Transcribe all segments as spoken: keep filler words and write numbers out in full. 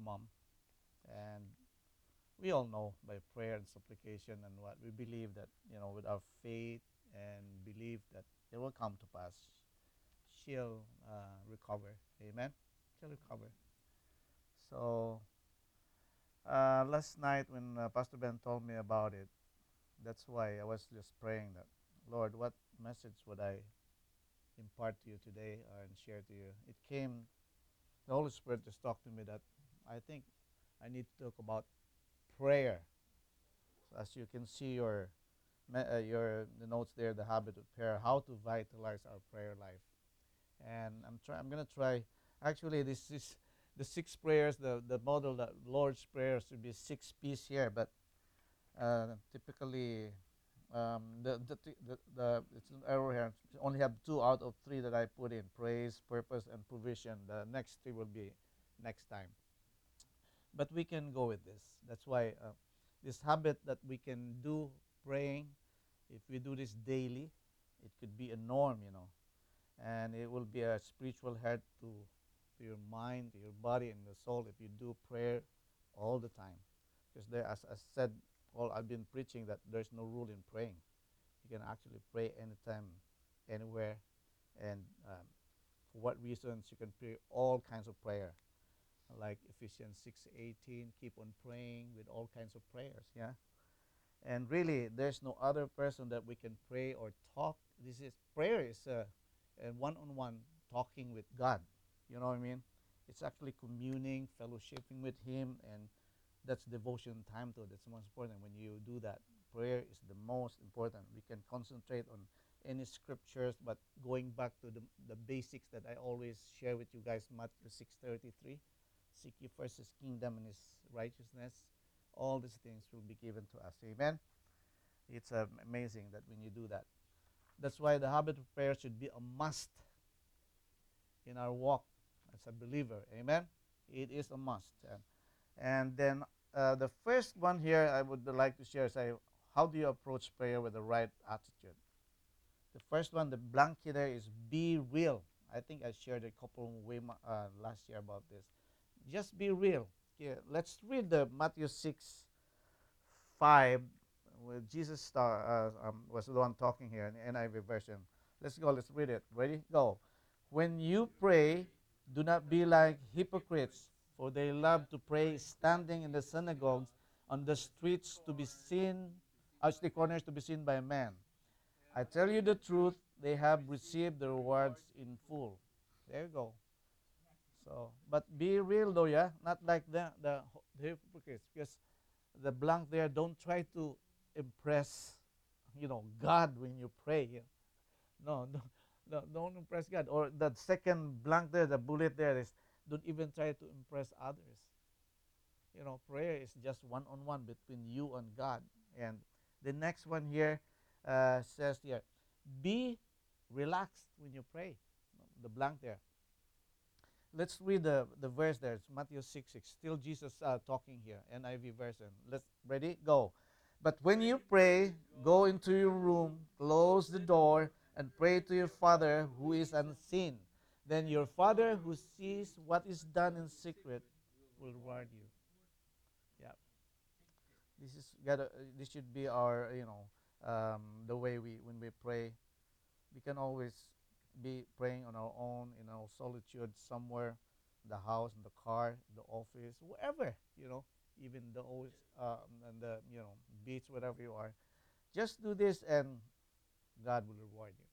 mom. And we all know by prayer and supplication and what we believe that, you know, with our faith and belief that it will come to pass, she'll uh, recover. Amen. She'll recover. So uh, last night when uh, Pastor Ben told me about it, that's why I was just praying that, Lord, what message would I impart to you today uh, and share to you? It came, the Holy Spirit just talked to me that I think I need to talk about prayer. So as you can see your uh, your the notes there, the habit of prayer, how to vitalize our prayer life. And I'm try I'm gonna try. Actually, this is the six prayers. The the model that Lord's prayer should be six piece here, but uh, typically um, the, the the the it's an error here. Only have two out of three that I put in: praise, purpose, and provision. The next three will be next time. But we can go with this. That's why uh, this habit that we can do praying, if we do this daily, it could be a norm, you know, and it will be a spiritual health to to your mind, to your body, and the soul if you do prayer all the time. Because there, as I said, all I've been preaching that there's no rule in praying. You can actually pray anytime, anywhere, and um, for what reasons you can pray all kinds of prayer, like Ephesians six eighteen. Keep on praying with all kinds of prayers. Yeah, and really, there's no other person that we can pray or talk. This is prayer is a, a one-on-one talking with God. You know what I mean? It's actually communing, fellowshipping with Him, and that's devotion time to it. That's the most important. When you do that, prayer is the most important. We can concentrate on any scriptures, but going back to the, the basics that I always share with you guys, Matthew six thirty-three, seek ye first His kingdom and His righteousness, all these things will be given to us. Amen. It's uh, amazing that when you do that. That's why the habit of prayer should be a must in our walk as a believer. Amen. It is a must. And, and then uh, the first one here I would like to share is uh, how do you approach prayer with the right attitude? The first one, the blank there is be real. I think I shared a couple way uh, last year about this. Just be real. Okay, let's read the Matthew six five, where Jesus star, uh, um, was the one talking here in the N I V version. Let's go, let's read it. Ready? Go. When you pray, do not be like hypocrites, for they love to pray standing in the synagogues, on the streets to be seen, out the corners to be seen by men. I tell you the truth, they have received the rewards in full. There you go. So, but be real though, yeah, not like the the, the hypocrites, because the blank there, don't try to impress, you know, God when you pray. Yeah. No, no, no, don't impress God. Or the second blank there, the bullet there is, don't even try to impress others. You know, prayer is just one-on-one between you and God. And the next one here uh, says here, be relaxed when you pray. The blank there. Let's read the, the verse there. It's Matthew six six. Still Jesus uh, talking here. N I V version. Let's ready? Go. But when you pray, go into your room, close the door, and pray to your Father who is unseen. Then your Father who sees what is done in secret will reward you. Yeah. This is gotta, this should be our, you know, um, the way we when we pray. We can always be praying on our own in our solitude somewhere, the house, in the car, the office, wherever, you know, even the um, and the, you know, beach, wherever you are. Just do this, and God will reward you.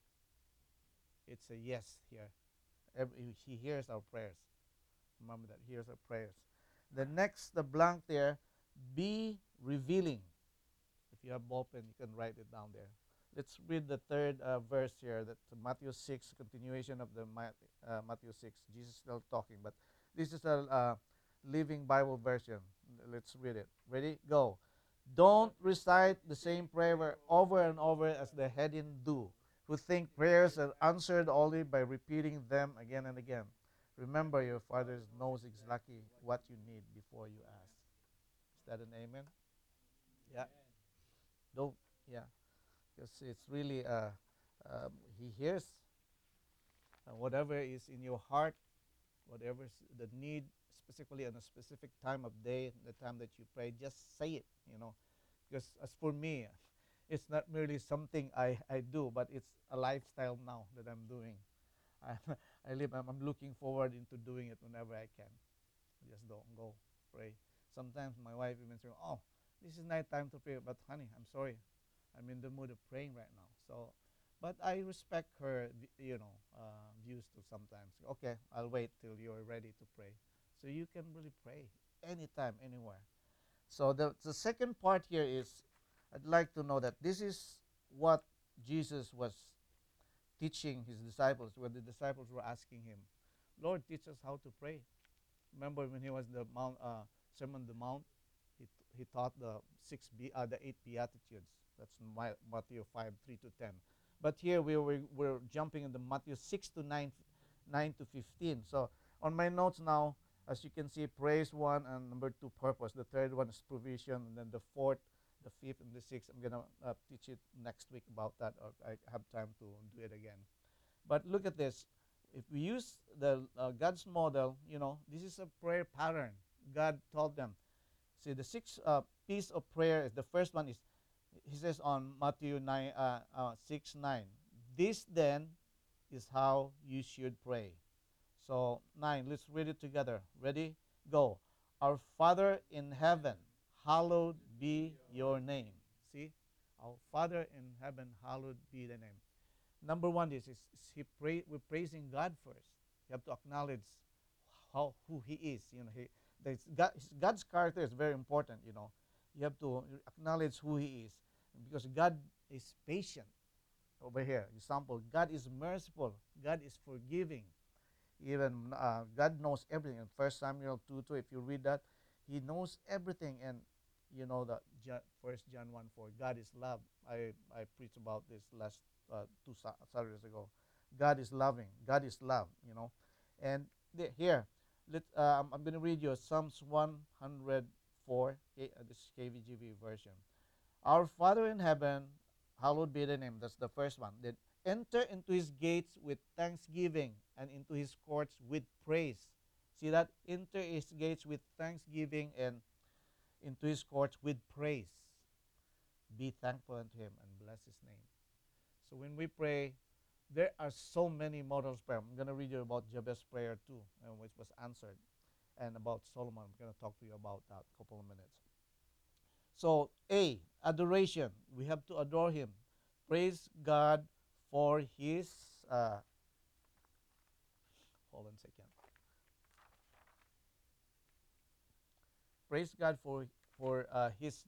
It's a yes here. Every, he hears our prayers. Remember that he hears our prayers. The next, the blank there, be revealing. If you have ballpen, you can write it down there. Let's read the third uh, verse here. That Matthew six, continuation of the uh, Matthew six. Jesus is still talking, but this is a uh, Living Bible version. Let's read it. Ready? Go. Don't recite the same prayer over and over as the heathen do, who think prayers are answered only by repeating them again and again. Remember, your Father knows exactly what you need before you ask. Is that an amen? Yeah. Don't. Yeah. Because it's really uh, um, he hears uh, whatever is in your heart, whatever the need, specifically on a specific time of day, the time that you pray, just say it, you know. Because as for me, it's not merely something I, I do, but it's a lifestyle now that I'm doing. I, I live, I'm, I'm looking forward into doing it whenever I can. Just don't go pray. Sometimes my wife even says, "Oh, this is night time to pray," but honey, I'm sorry, I'm in the mood of praying right now. So, but I respect her, you know, uh, views too. Sometimes, okay, I'll wait till you're ready to pray, so you can really pray anytime, anywhere. So the the second part here is, I'd like to know that this is what Jesus was teaching his disciples when the disciples were asking him, "Lord, teach us how to pray." Remember when he was the Mount uh, Sermon on the Mount, he, t- he taught the six be- uh, the eight beatitudes. That's in My- Matthew five three to ten. But here we were we're jumping into Matthew six to nine, nine to fifteen. So on my notes now, as you can see, praise one and number two, purpose. The third one is provision, and then the fourth, the fifth, and the sixth. I'm gonna uh, teach it next week about that, or I have time to do it again. But look at this. If we use the uh, God's model, you know, this is a prayer pattern. God told them. See, the six uh, piece of prayer is the first one is, he says on Matthew nine, uh, uh, six nine. This then is how you should pray. So nine, let's read it together. Ready? Go. Our Father in heaven, hallowed be your name. See, our Father in heaven, hallowed be the name. Number one is, is, is he pray, we're praising God first. You have to acknowledge how who He is. You know, He God, God's character is very important. You know, you have to acknowledge who He is, because God is patient. Over here, example, God is merciful. God is forgiving. Even uh, God knows everything. In First Samuel two two, if you read that, He knows everything. And you know that First John one four, God is love. I I preached about this last uh, two Saturdays ago. God is loving. God is love. You know, and the, here, let um, I'm going to read you Psalms one hundred four. K, uh, this is K V G V version. Our Father in heaven, hallowed be the name. That's the first one. Then enter into his gates with thanksgiving and into his courts with praise. See that? Enter his gates with thanksgiving and into his courts with praise. Be thankful unto him and bless his name. So when we pray, there are so many models prayer. I'm going to read you about Jabez's prayer too, uh, which was answered, and about Solomon. I'm going to talk to you about that a couple of minutes. So, A, adoration. We have to adore Him. Praise God for His, uh, hold on a second. Praise God for for uh, His,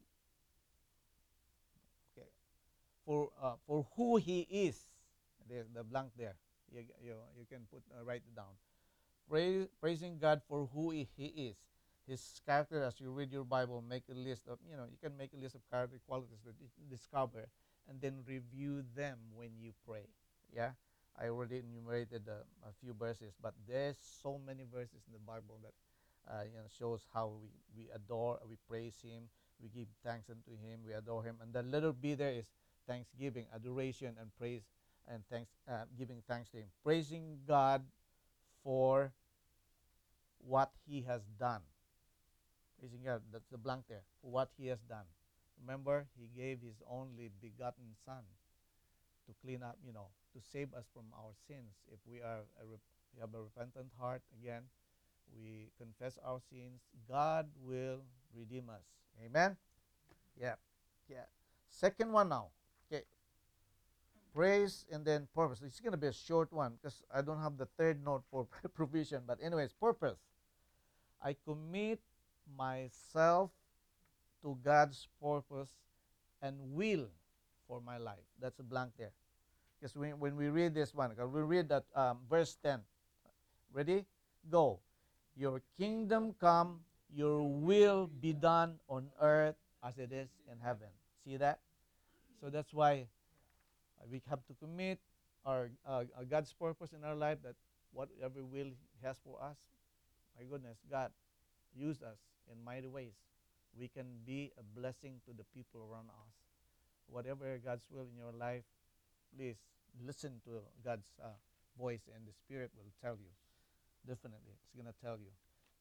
okay, for uh, for who He is. There's the blank there. You you, you can put uh, write it down. Praise, praising God for who He is. His character, as you read your Bible, make a list of, you know, you can make a list of character qualities that you discover and then review them when you pray. Yeah, I already enumerated uh, a few verses, but there's so many verses in the Bible that uh, you know, shows how we, we adore, we praise Him, we give thanks unto Him, we adore Him. And the little B there is thanksgiving, adoration, and praise, and thanks, uh, giving thanks to Him. Praising God for what He has done. Praising God, that's the blank there, for what He has done. Remember, He gave His only begotten Son to clean up, you know, to save us from our sins. If we are a rep- we have a repentant heart, again, we confess our sins, God will redeem us. Amen? Yeah. Yeah. Second one now. Okay. Praise and then purpose. It's going to be a short one because I don't have the third note for provision. But anyways, purpose. I commit myself to God's purpose and will for my life. That's a blank there. Because when, when we read this one, we read that um, verse ten. Ready? Go. Your kingdom come, your will be done on earth as it is in heaven. See that? So that's why uh, we have to commit our uh, uh, God's purpose in our life, that whatever will He has for us, my goodness, God, use us in mighty ways. We can be a blessing to the people around us. Whatever God's will in your life, please listen to God's uh, voice, and the Spirit will tell you. Definitely, it's going to tell you.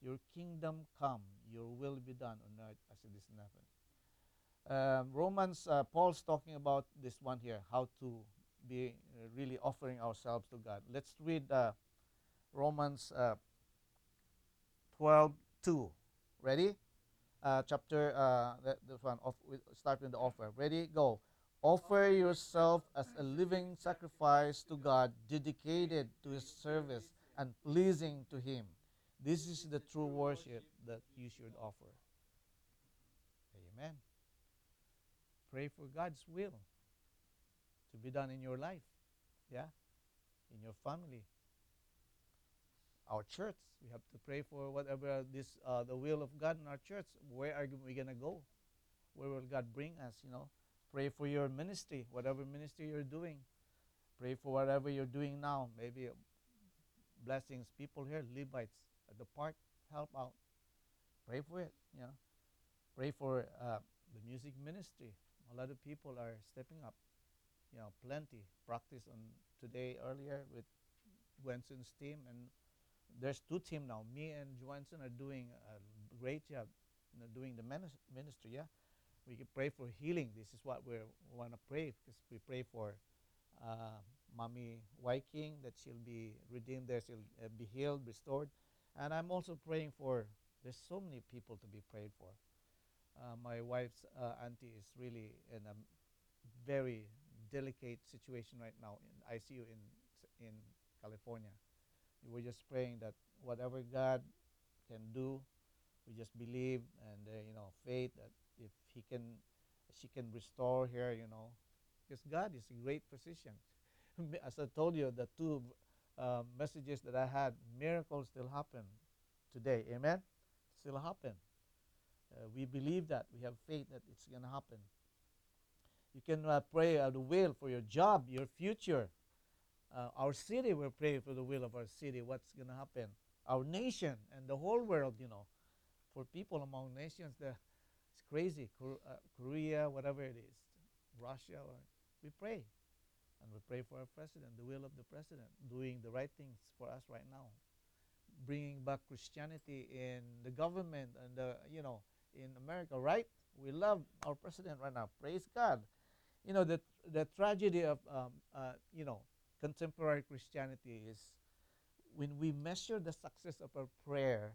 Your kingdom come, your will be done on earth as it is in heaven. Um, Romans, uh, Paul's talking about this one here, how to be uh, really offering ourselves to God. Let's read uh, Romans uh, twelve two. Ready? Uh, chapter, uh, that, this one, off, we start with the offer. Ready? Go. Offer yourself as a living sacrifice to God, dedicated to His service and pleasing to Him. This is the true worship that you should offer. Amen. Pray for God's will to be done in your life, yeah, in your family, our church. We have to pray for whatever this uh, the will of God in our church. Where are we gonna go? Where will God bring us? You know, pray for your ministry, whatever ministry you're doing. Pray for whatever you're doing now. Maybe blessings, people here, Levites at the park, help out. Pray for it. You know, pray for uh, the music ministry. A lot of people are stepping up. You know, plenty practice on today earlier with Gwenson's team, and there's two team now. Me and Johansson are doing a great job, you know, doing the ministry. Yeah, we can pray for healing. This is what we want to pray, because we pray for uh, Mommy Viking, that she'll be redeemed there, she'll uh, be healed, restored. And I'm also praying for, there's so many people to be prayed for. Uh, my wife's uh, auntie is really in a very delicate situation right now in I C U in in California. We're just praying that whatever God can do, we just believe and uh, you know, faith that if He can, she can restore her, you know, because God is a great physician. As I told you, the two uh, messages that I had, miracles still happen today. Amen. Still happen. Uh, we believe that. We have faith that it's going to happen. You can uh, pray uh, the will for your job, your future. Uh, our city, we're praying for the will of our city, what's going to happen. Our nation and the whole world, you know. For people among nations, the, it's crazy. Cor- uh, Korea, whatever it is, Russia, or, we pray. And we pray for our president, the will of the president, doing the right things for us right now. Bringing back Christianity in the government and, the, you know, in America, right? We love our president right now. Praise God. You know, the, the tragedy of, um, uh, you know, contemporary Christianity is when we measure the success of our prayer,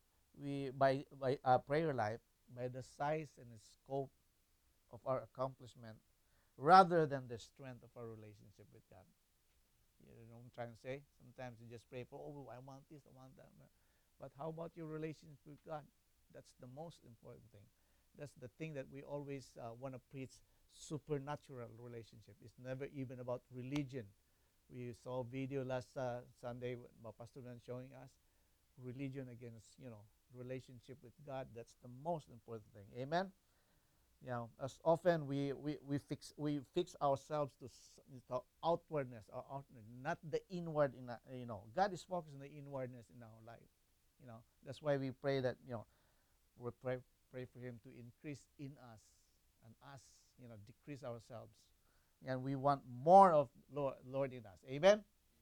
we by by our prayer life by the size and the scope of our accomplishment, rather than the strength of our relationship with God. You know what I'm trying to say? Sometimes you just pray for, oh, I want this, I want that. But how about your relationship with God? That's the most important thing. That's the thing that we always uh, want to preach, supernatural relationship. It's never even about religion. We saw a video last uh, Sunday, uh, Pastor Ben showing us religion against, you know, relationship with God. That's the most important thing. Amen. You know, as often we, we, we fix we fix ourselves to, to outwardness or outward, not the inward. In a, you know, God is focused on the inwardness in our life. You know, that's why we pray that, you know, we pray pray for Him to increase in us and us, you know, decrease ourselves, and we want more of Lord, Lord in us. Amen.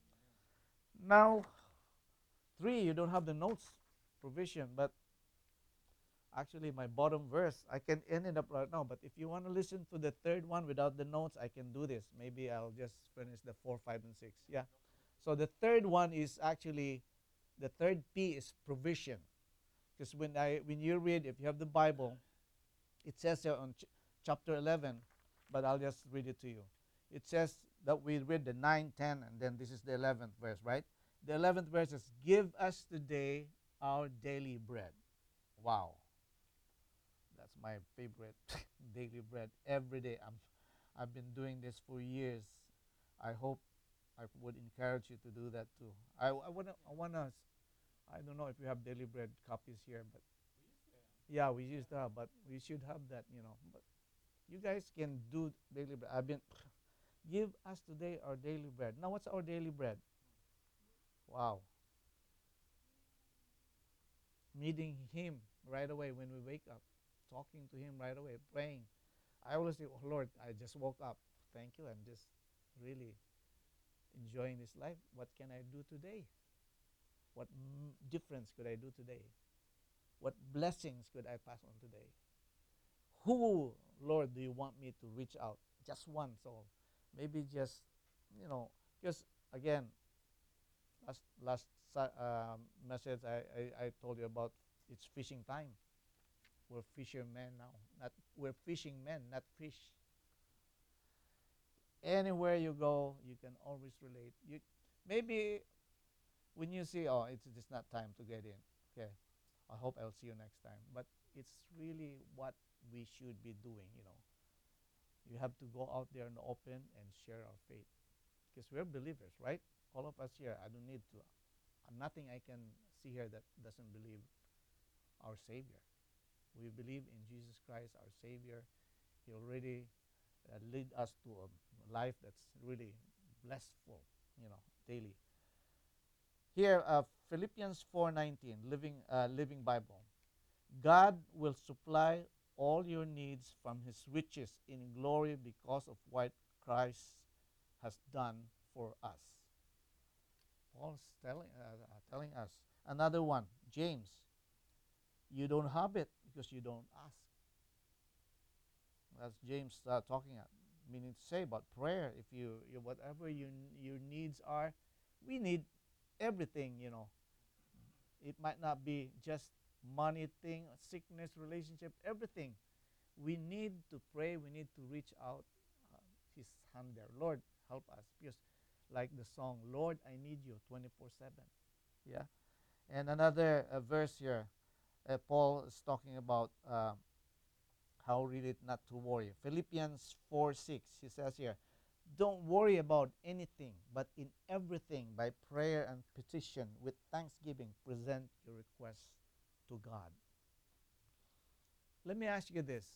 Now, three, you don't have the notes provision, but actually my bottom verse, I can end it up right now, but if you want to listen to the third one without the notes, I can do this. Maybe I'll just finish the four, five, and six. Yeah. So the third one is actually, the third P is provision. Because when I when you read, if you have the Bible, it says here on ch- chapter eleven, but I'll just read it to you. It says that we read the nine, ten, and then this is the eleventh verse, right? The eleventh verse is, give us today our daily bread. Wow. That's my favorite daily bread every day. I'm, I've been doing this for years. I hope I would encourage you to do that too. I, I wanna, I wanna, I don't know if you have daily bread copies here, but yeah, we used to have, but we should have that, you know. But you guys can do daily bread. I've been, give us today our daily bread. Now, what's our daily bread? Wow. Meeting Him right away when we wake up, talking to Him right away, praying. I always say, oh Lord, I just woke up. Thank you. I'm just really enjoying this life. What can I do today? What m- difference could I do today? What blessings could I pass on today? Who, Lord, do you want me to reach out? Just one soul. Maybe just, you know, because again, last last um, message I, I, I told you about, it's fishing time. We're fishermen now. Not we're fishing men, not fish. Anywhere you go, you can always relate. You maybe when you see, oh, it's just not time to get in. Okay, I hope I'll see you next time. But it's really what we should be doing. You know, you have to go out there in the open and share our faith because we're believers, right? All of us here. I don't need to. Uh, nothing I can see here that doesn't believe our Savior. We believe in Jesus Christ, our Savior. He already uh, lead us to a life that's really blessful, you know, daily. Here, uh, Philippians four nineteen, Living uh, Living Bible. God will supply all your needs from His riches in glory because of what Christ has done for us. Paul's telling uh, uh, telling us. Another one, James. You don't have it because you don't ask. That's James uh, talking at, meaning to say about prayer. If you, you whatever your your needs are, we need everything. You know, it might not be just money thing, sickness, relationship, everything. We need to pray. We need to reach out uh, His hand there. Lord, help us, because like the song, Lord, I need you twenty-four seven. Yeah. And another uh, verse here, uh, Paul is talking about. Uh, how really not to worry. Philippians four six, he says here, don't worry about anything, but in everything, by prayer and petition, with thanksgiving, present your requests to God. Let me ask you this.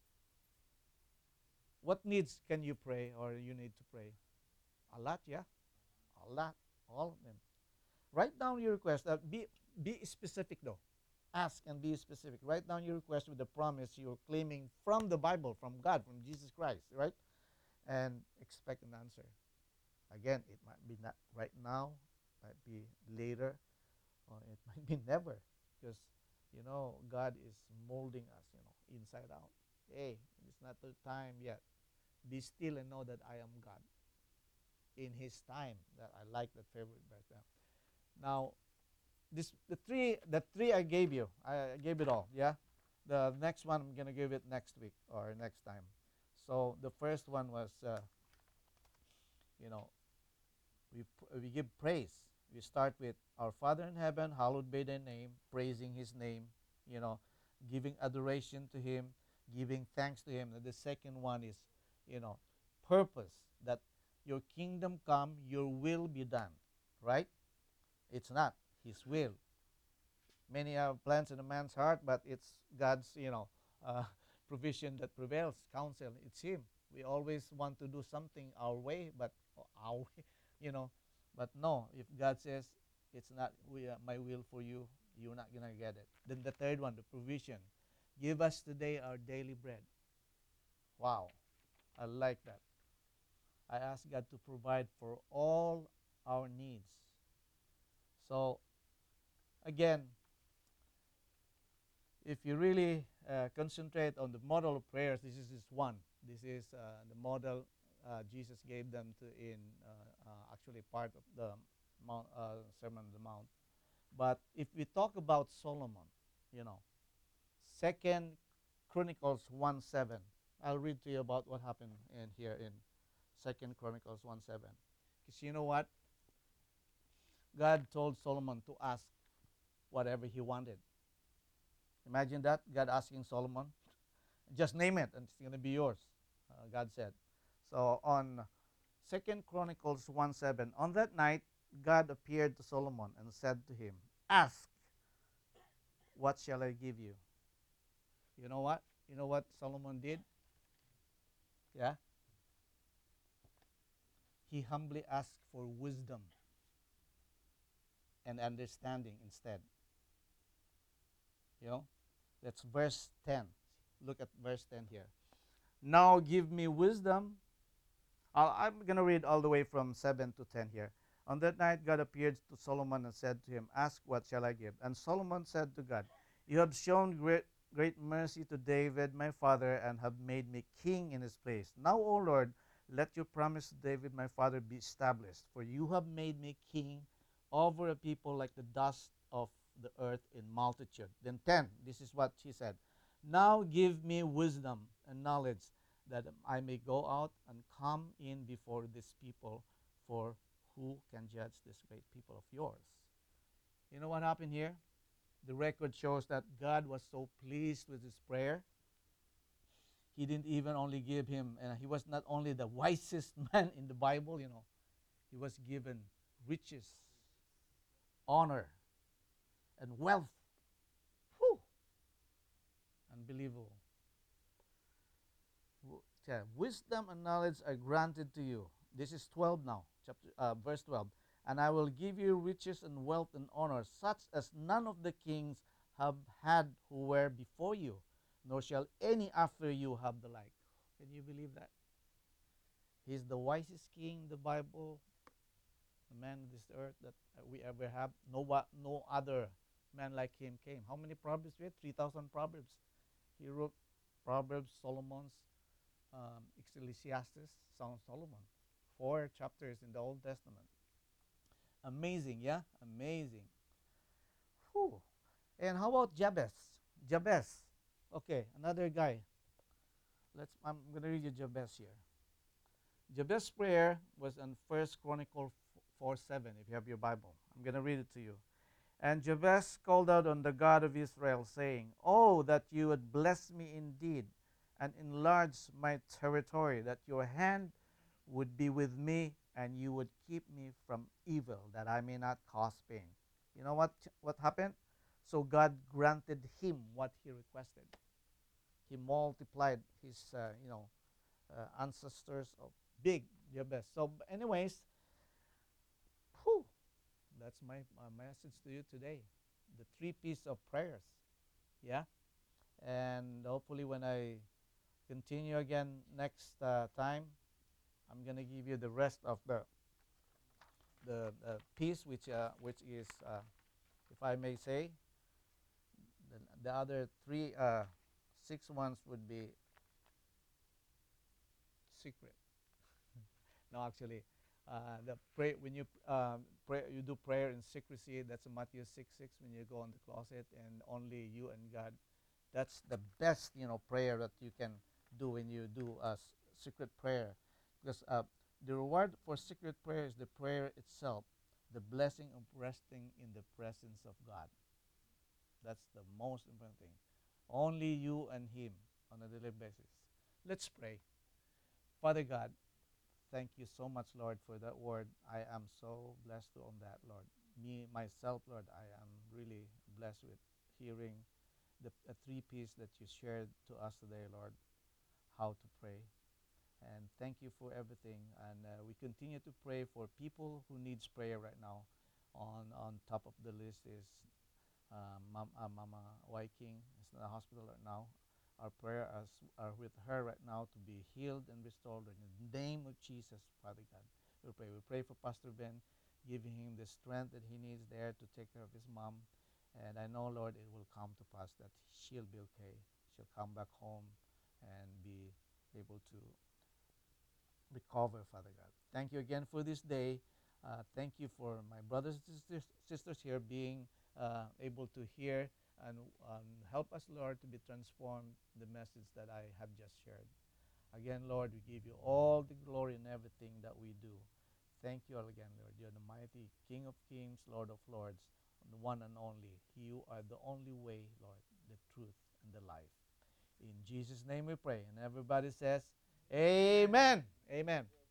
What needs can you pray or you need to pray? A lot, yeah? A lot. All of them. Write down your request. Uh, be, be specific though. Ask and be specific. Write down your request with the promise you're claiming from the Bible, from God, from Jesus Christ, right? And expect an answer. Again, it might be not right now, might be later, or it might be never, because you know God is molding us, you know, inside out. Hey, it's not the time yet. Be still and know that I am God. In His time, that I like that favorite verse. There. Now, this the three the three I gave you. I gave it all. Yeah. The next one I'm gonna give it next week or next time. So the first one was, uh, you know, we we give praise. We start with our Father in heaven, hallowed be thy name, praising His name. You know, giving adoration to Him, giving thanks to Him. And the second one is, you know, purpose, that your kingdom come, your will be done. Right? It's not His will. Many have plans in a man's heart, but it's God's, you know, uh, provision that prevails. Counsel, it's Him. We always want to do something our way, but our way, you know. But no, if God says it's not we, uh, my will for you, you're not gonna get it. Then the third one, the provision. Give us today our daily bread. Wow, I like that. I ask God to provide for all our needs. So again, if you really uh, concentrate on the model of prayers, this is this one. This is uh, the model uh, Jesus gave them to in uh, uh, actually part of the Mount, uh, Sermon on the Mount. But if we talk about Solomon, you know, Second Chronicles one seven. I'll read to you about what happened in here in Second Chronicles one seven. Because you know what? God told Solomon to ask whatever he wanted. Imagine that, God asking Solomon, just name it and it's going to be yours, uh, God said. So on Second Chronicles one seven, on that night, God appeared to Solomon and said to him, ask, what shall I give you? You know what? You know what Solomon did? Yeah? He humbly asked for wisdom and understanding instead. You know? That's verse ten. Look at verse ten here. Now give me wisdom. Uh, I'm going to read all the way from seven to ten here. On that night, God appeared to Solomon and said to him, ask, what shall I give? And Solomon said to God, You have shown great, great mercy to David, my father, and have made me king in his place. Now, O Lord, let your promise to David, my father, be established. For you have made me king over a people like the dust of the earth in multitude. Then ten, this is what she said. Now give me wisdom and knowledge that I may go out and come in before this people, for who can judge this great people of yours? You know what happened here? The record shows that God was so pleased with his prayer. He didn't even only give him, and he was not only the wisest man in the Bible, you know, he was given riches, honor, and wealth. Whew! Unbelievable. Yeah, wisdom and knowledge are granted to you. This is twelve now, chapter uh, verse twelve. And I will give you riches and wealth and honor, such as none of the kings have had who were before you, nor shall any after you have the like. Can you believe that? He's the wisest king in the Bible, the man of this earth that we ever have. No, no other man like him came. How many proverbs we had? three thousand proverbs. He wrote Proverbs, Solomon's, um, Ecclesiastes, Song of Solomon. Four chapters in the Old Testament. Amazing, yeah? Amazing. Whew. And how about Jabez? Jabez. Okay, another guy. Let's. I'm going to read you Jabez here. Jabez's prayer was in First Chronicle four seven, if you have your Bible. I'm going to read it to you. And Jabez called out on the God of Israel, saying, Oh, that you would bless me indeed, and enlarge my territory, that your hand would be with me, and you would keep me from evil, that I may not cause pain. You know what, what happened? So God granted him what he requested. He multiplied his, uh, you know, uh, ancestors of big Jabez. So, anyways, whew, that's my, my message to you today. The three P's of prayers. Yeah? And hopefully when I continue again next uh, time, I'm going to give you the rest of the the uh, piece, which uh, which is, uh, if I may say, the, the other three, uh, six ones would be secret. No, actually, uh, the pray when you um, pray, you do prayer in secrecy. That's Matthew six six. When you go in the closet and only you and God, that's the best, you know, prayer that you can do when you do a s- secret prayer, because uh, the reward for secret prayer is the prayer itself, the blessing of resting in the presence of God. That's the most important thing. Only you and Him on a daily basis. Let's pray. Father God, thank you so much, Lord, for that word. I am so blessed on that, Lord. Me, myself, Lord, I am really blessed with hearing the uh, three P's that you shared to us today, Lord, how to pray. And thank you for everything. And uh, we continue to pray for people who needs prayer right now. On on top of the list is uh, Mam, uh, Mama Waiking is in the hospital right now. Our prayer as, are with her right now to be healed and restored in the name of Jesus, Father God. We pray. We pray for Pastor Ben, giving him the strength that he needs there to take care of his mom. And I know, Lord, it will come to pass that she'll be okay. She'll come back home and be able to recover, Father God. Thank you again for this day. Uh, thank you for my brothers and sisters, sisters here being uh, able to hear and um, help us, Lord, to be transformed the message that I have just shared. Again, Lord, we give you all the glory in everything that we do. Thank you all again, Lord. You're the mighty King of kings, Lord of lords, the one and only. You are the only way, Lord, the truth, and the life. In Jesus' name we pray. And everybody says, Amen. Amen.